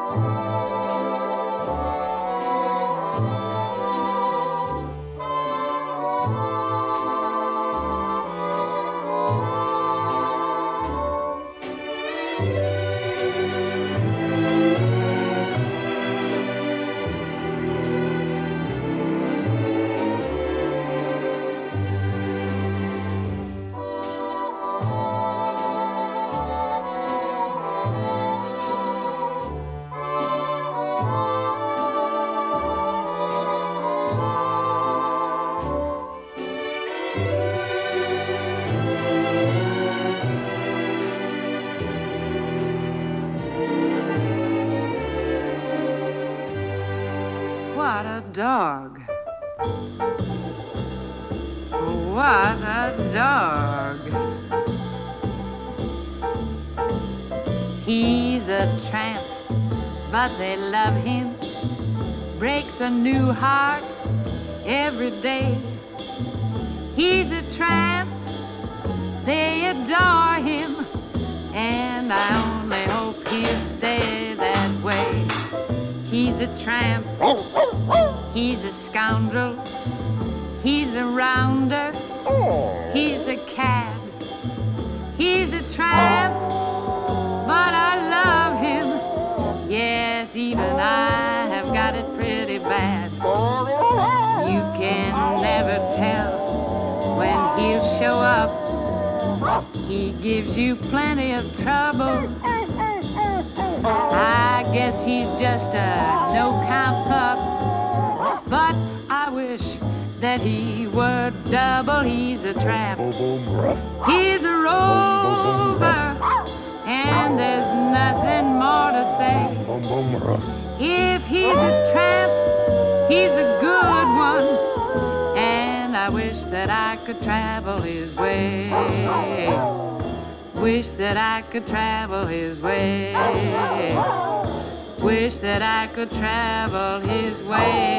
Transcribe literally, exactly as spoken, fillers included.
What a dog. What a dog. He's a tramp, but they love him. Breaks a new heart every day. He's a tramp, they adore him, and I only hope he'll stay that way. He's a tramp, he's a scoundrel, he's a rounder, he's a cad. He's a tramp, but I love him. Yes, even I have got it pretty bad. You can never tell when he'll show up. He gives you plenty of trouble. I guess he's just a no-count pup, but I wish that he were double. He's a tramp, he's a rover, and there's nothing more to say. If he's a tramp, he's a good one, and I wish that I could travel his way. Wish that I could travel his way. Wish that I could travel his way.